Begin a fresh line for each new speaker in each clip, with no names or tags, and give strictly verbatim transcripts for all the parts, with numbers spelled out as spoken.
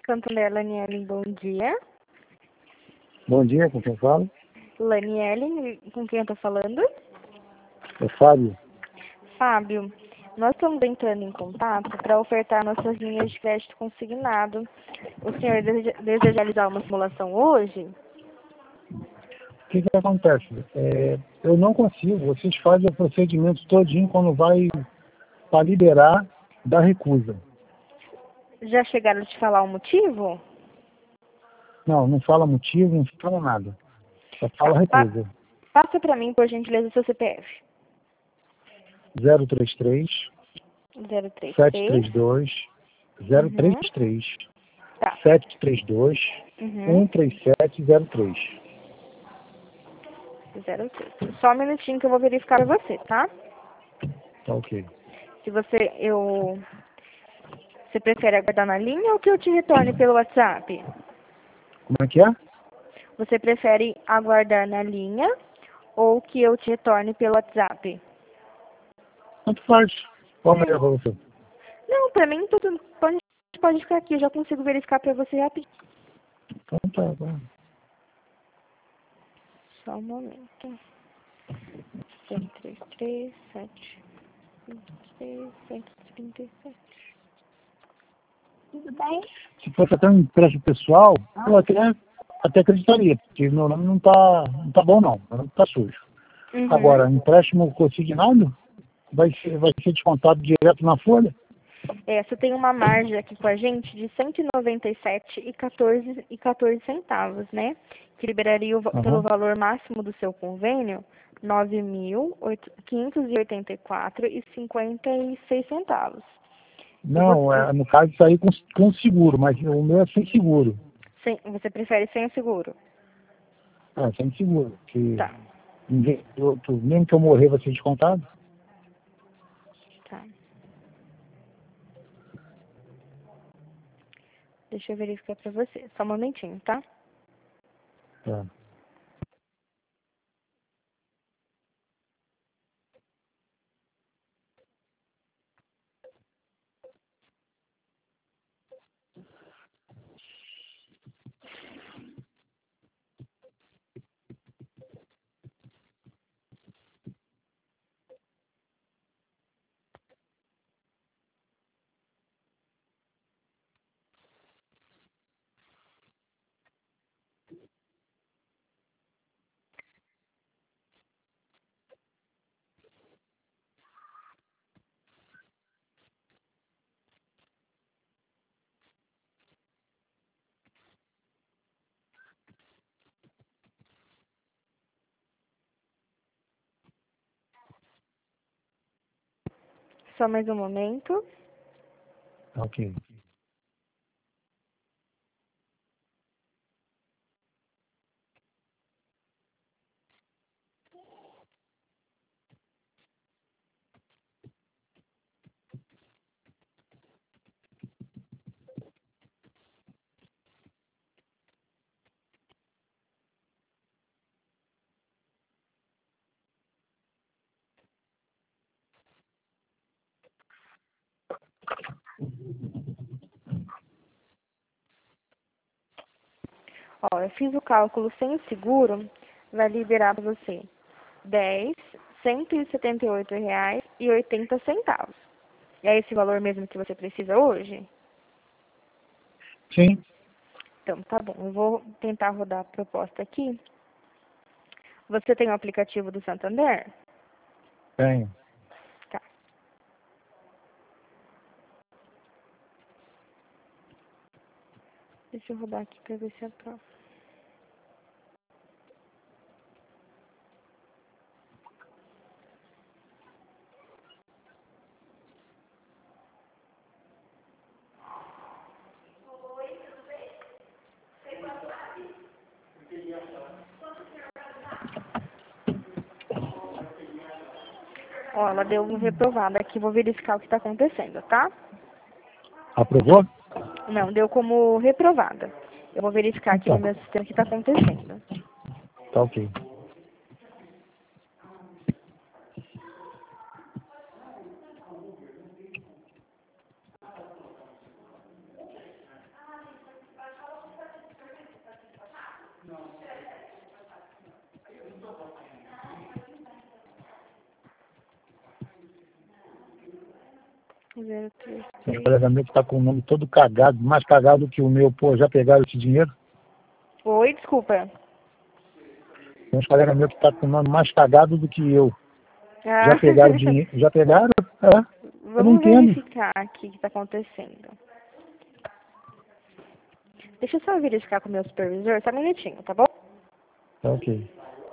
Santander, Laniele, bom dia.
Bom dia, com quem falo?
Laniele, com quem eu tô falando?
É Fábio.
Fábio, nós estamos entrando em contato para ofertar nossas linhas de crédito consignado. O senhor deseja, deseja realizar uma simulação hoje?
O que que acontece? É, eu não consigo, vocês fazem o procedimento todinho quando vai para liberar da recusa.
Já chegaram a te falar o motivo?
Não, não fala motivo, não fala nada. Só
Tá,
fala
pa
recusa.
passa para mim, por gentileza, o seu C P F.
zero três três,
zero três
sete
três.
três dois, zero três
Uhum.
três,
Tá.
sete três dois,
Uhum.
um três sete zero três.
zero três. Só um minutinho que eu vou verificar para você, tá?
Tá ok.
Se você, eu... Você prefere aguardar na linha ou que eu te retorne pelo WhatsApp?
Como é que é?
Você prefere aguardar na linha ou que eu te retorne pelo WhatsApp?
Quanto faz? Qual é melhor para você?
Não, pra mim tudo pode, pode ficar aqui, eu já consigo verificar pra você rapidinho.
Então tá, tá.
Só um momento. zero três três, sete três sete, trinta e sete. Tudo bem?
Se fosse até um empréstimo pessoal, eu até, até acreditaria, porque meu nome não tá, não tá bom não, meu nome tá sujo.
Uhum.
Agora, empréstimo consignado, vai ser, vai ser descontado direto na folha?
É, você tem uma margem aqui com a gente de cento e noventa e sete reais e quatorze centavos, né? Que liberaria o, va- pelo
Uhum.
valor máximo do seu convênio nove mil quinhentos e oitenta e quatro reais e cinquenta e seis centavos. E
Não,
você,
é, no caso isso aí com, com seguro, mas o meu é sem seguro.
sem, você prefere sem o seguro?
É, sem seguro. Que
Tá,
ninguém, eu, tu- mesmo que eu morrer vai ser descontado?
tá. Deixa eu verificar pra você. Só um momentinho, tá?
Tá.
Só mais um momento.
Tá ok.
Ó, eu fiz o cálculo sem o seguro, vai liberar pra você dez, cento e setenta e oito reais e oitenta centavos. É esse valor mesmo que você precisa hoje?
Sim,
Então, tá bom. Eu vou tentar rodar a proposta aqui. Você tem o aplicativo do Santander?
tenho.
Tá. Deixa eu rodar aqui pra ver se aprova. Ó, ela deu um reprovado aqui. Vou verificar o que tá acontecendo, tá?
Aprovou?
Não, deu como reprovada. Eu vou verificar aqui no
Então,
meu sistema o que tá acontecendo.
tá ok.
zero três
Tem uns
três.
colegas meus que tá com o nome todo cagado, mais cagado que o meu. Pô, já pegaram esse dinheiro?
Oi, desculpa.
Tem uns colegas meus que tá com o nome mais cagado do que eu.
Ah,
Já pegaram dinheiro? Já pegaram? É. Eu não
vamos
entendo.
verificar aqui o que está acontecendo. Deixa eu só verificar com o meu supervisor, só um minutinho, tá bom?
Tá ok.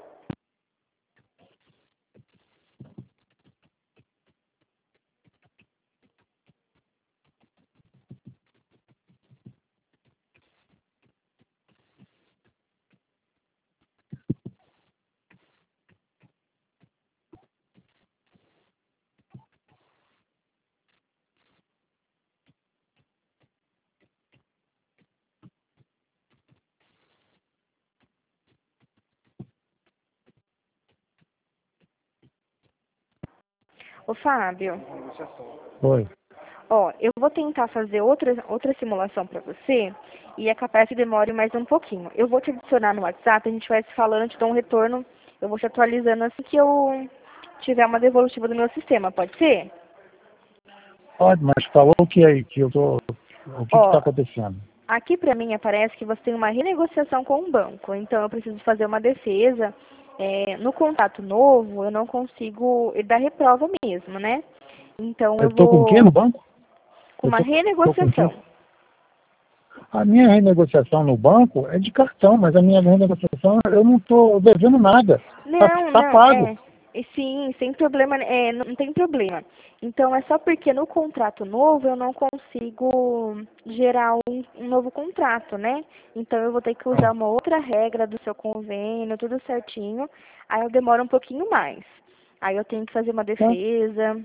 Ô, Fábio,
Oi.
ó, eu vou tentar fazer outra, outra simulação para você e é capaz que demore mais um pouquinho. Eu vou te adicionar no WhatsApp, a gente vai se falando, te dou um retorno, eu vou te atualizando assim que eu tiver uma devolutiva do meu sistema, pode ser?
Pode, mas falou o que aí? Que eu tô. O que que tá
Ó,
acontecendo?
aqui para mim aparece que você tem uma renegociação com o banco, então eu preciso fazer uma defesa. É, no contrato novo, eu não consigo, ele dá reprova mesmo, né? Então
Eu
eu
tô com o quê
vou
no banco?
com
Eu
uma
tô, tô com o quê?
renegociação.
A minha renegociação no banco é de cartão, mas a minha renegociação eu não tô devendo nada. Tá,
Não,
tá
não,
pago.
é. E sim, sem problema, é, não tem problema. Então é só porque no contrato novo eu não consigo gerar um, um novo contrato, né? Então eu vou ter que
Ah,
usar uma outra regra do seu convênio, tudo certinho. Aí eu demoro um pouquinho mais. Aí eu tenho que fazer uma
tá,
defesa,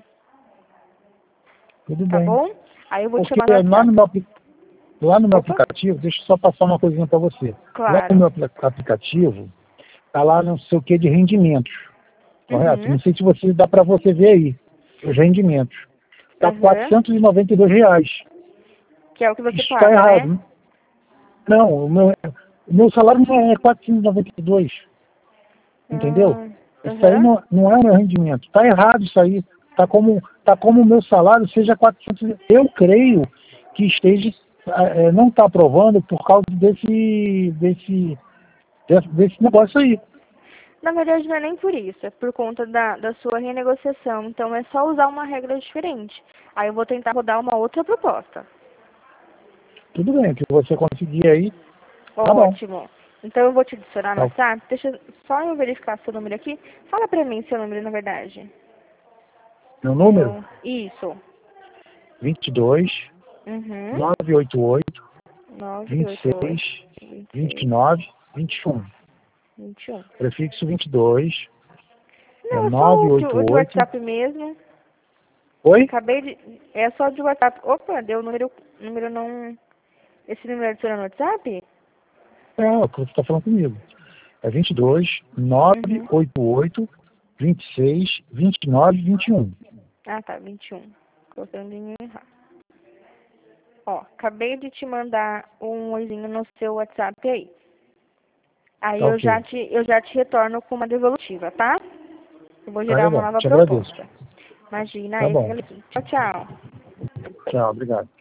tudo
tá
bem.
bom? Aí eu vou te
Porque
chamar no
lá no
WhatsApp.
meu, apli- lá no meu
Opa,
aplicativo, deixa eu só passar uma coisinha para você. Lá no
claro.
meu apli- aplicativo, tá lá não sei o que de rendimentos, correto?
Uhum,
Não sei se você dá para você ver aí os rendimentos. Tá
uhum.
quatrocentos e noventa e dois reais.
Que é o que você
Isso está
paga, né?
errado. Não, o meu, o meu salário não é quatrocentos e noventa e dois. Entendeu?
Ah,
Isso aí
uhum.
não, não é o meu rendimento. Está errado isso aí. Está como, tá como o meu salário seja quatrocentos. Eu creio que esteja, eh, não está aprovando por causa desse, desse, desse, desse negócio aí.
Na verdade, não é nem por isso, é por conta da, da sua renegociação. Então, é só usar uma regra diferente. Aí eu vou tentar rodar uma outra proposta.
Tudo bem, o que você conseguir aí, tá bom.
Ótimo. Então, eu vou te adicionar no
Tá.
WhatsApp. Deixa só eu verificar seu número aqui. Fala pra mim seu número, na verdade.
Meu
É
número,
o... Isso.
vinte e dois,
Uhum.
novecentos e oitenta e oito,
nove
vinte e
oito oito,
seis,
vinte e
vinte e
seis,
nove, vinte e um.
vinte e um.
Prefixo vinte e dois, é
Não, é só o de, o de
novecentos e oitenta e oito.
WhatsApp mesmo.
Oi?
Acabei de... É só de WhatsApp. Opa, deu o número... número não... Esse número adiciona no WhatsApp?
É, o que você está falando comigo. É vinte e dois,
Uhum.
novecentos e oitenta e oito, vinte e seis, vinte e nove, vinte e um.
Ah, tá, vinte e um. Coloquei um dinheiro errado. Ó, acabei de te mandar um oizinho no seu WhatsApp aí. Aí
Tá
eu já
ok.
te, eu já te retorno com uma devolutiva, tá? Eu vou
Tá
gerar uma
legal.
nova
Te agradeço.
proposta. Imagina,
Tá
aí,
bom.
fica aqui. Tchau, tchau.
Tchau, obrigado.